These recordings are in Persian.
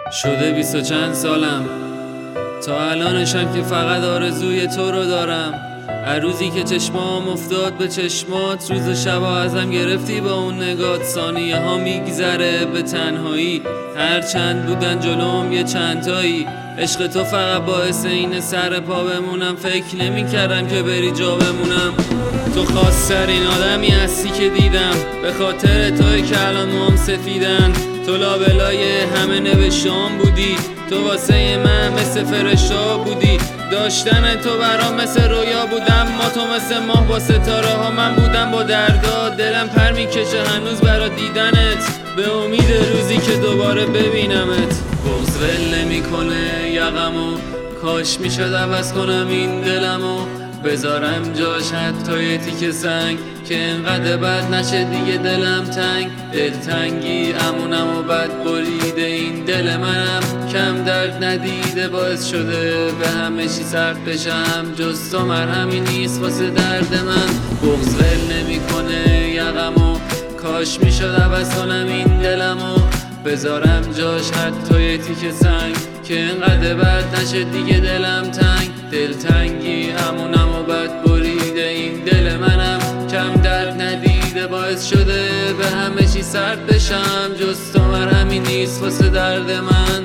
شده 20 و چند سالم، تا الانشم که فقط آرزوی تو رو دارم. هر روزی که چشمام افتاد به چشمات، روز و شبا ازم گرفتی با اون نگات. ثانیه ها میگذره به تنهایی، هر چند بودن جلوم یه چند تایی. عشق تو فقط باعث این سر پا بمونم، فکر نمی کردم که بری جا بمونم. تو خاص‌ترین آدمی هستی که دیدم، به خاطر توی که الان موام سفیدن. تو لابلای همه نوشته‌ام بودی، تو واسه من مثل فرشته بودی. داشتن تو برام مثل رویا بودم، ما تو مثل ماه با ستاره ها. من بودم با دردا، دلم پر میکشه هنوز برا دیدنت، به امید روزی که دوباره ببینمت. بغض ول نمیکنه یقمو، کاش میشد عوض کنم این دلمو. بذارم جاش حتی یه تیکه سنگ، که انقدر بد نشه دیگه دلم تنگ. دلتنگی امونم و بد بریده این دل منم، کم درد ندیده باعث شده به همه چی سرد بشم. جز تو مرهمی نیست واسه درد من. بغض ول نمیکنه یقمو، کاش میشد عوض کنم این دلمو. بذارم جاش حتی یه تیکه سنگ، که انقدر بد نشه دیگه دلم تنگ. دلتنگی همونم و بد بریده این دل منم، کم درد ندیده باعث شده به همه چی سرد بشم. جز تو مرهمی نیست واسه درد من.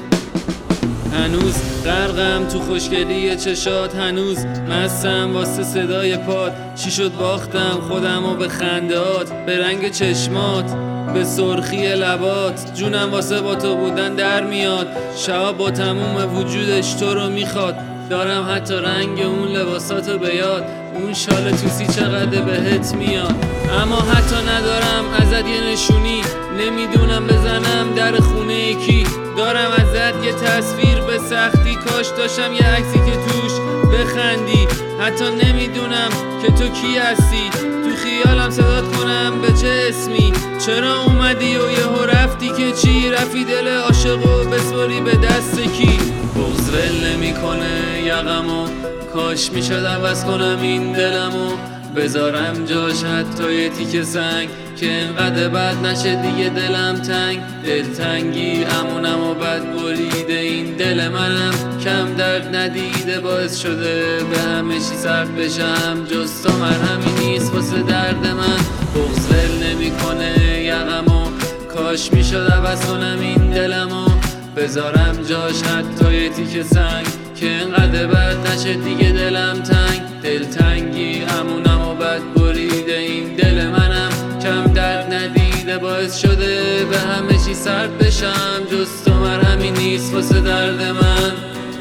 هنوز غرقم تو خوشگلی چشات، هنوز مستم واسه صدای پاد. چی شد باختم خودم و به خندهات، به رنگ چشمات، به سرخی لبات. جونم واسه با تو بودن در میاد، شب با تموم وجودش تو رو میخواد. دارم حتی رنگ اون لباساتو به یاد، اون شال توسی چقدر بهت میاد. اما حتی ندارم ازت یه نشونی، نمیدونم بزنم در خونه کی. دارم ازت یه تصویر به سختی، کاش داشتم یه عکسی که توش بخندی. حتی نمیدونم که تو کی هستی، تو خیالم صدات کنم به چه اسمی. چرا اومدی و یهو رفتی که چی؟ رفی دل عاشقو بسپاری به دست کی؟ بغض ول نمیکنه یقمو، کاش میشد عوض کنم این دلمو. بذارم جاش حتی یه تیکه سنگ، که انقدر بد نشه دیگه دلم تنگ. دلتنگی امونم و بد بریده این دل منم، کم درد ندیده باعث شده به همه چی سرد بشم. جز تو مرهمی نیست واسه درد من. بغض ول نمیکنه یقمو، کاش میشد عوض کنم این دلمو. بذارم جاش حتی یه تیکه سنگ، که انقدر بد نشه دیگه دلم تنگ. دلتنگی امونم و بد بریده این دل منم، کم درد ندیده باعث شده به همه چی سرد بشم. جز تو مرهمی نیست واسه درد من.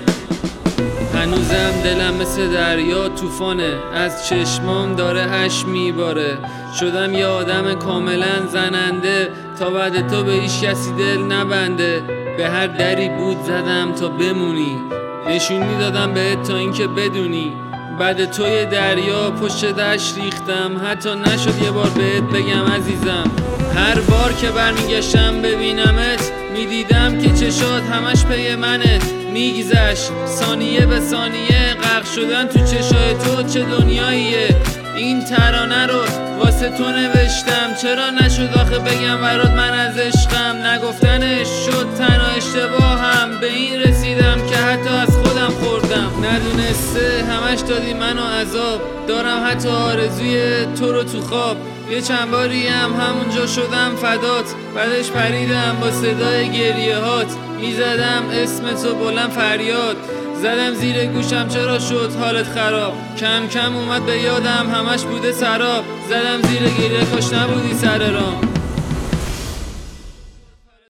هنوزم دلم مثل دریا طوفانه، از چشمام داره اشک میباره. شدم یه آدم کاملا زننده، تا بعد تو به هیچ کسی دل نبنده. به هر دری بود زدم تا بمونی، نشونی دادم بهت تا اینکه بدونی. بعد توی دریا پشت دشت ریختم، حتی نشد یه بار بهت بگم عزیزم. هر بار که برمیگشتم ببینمت، میدیدم که چشات همش پی منه. میگذشت ثانیه به ثانیه، غرق شدن تو چشای تو چه دنیاییه. این ترانه رو واسه تو نوشتم، چرا نشد آخه بگم برات من از عشقم. نگفتنش شد تنها اشتباهم، به این رسیدم که حتی از خودم خوردم. ندونسته همش دادی منو عذاب، دارم حتی آرزوی تو رو تو خواب. یه چند باری هم همونجا شدم فدات، بعدش پریدم با صدای گریه هات. میزدم اسم تو بلند فریاد، زدم زیر گوشم چرا شد حالت خراب. کم کم اومد به یادم همش بوده سراب، زدم زیر گریه کاش نبودی سر رام.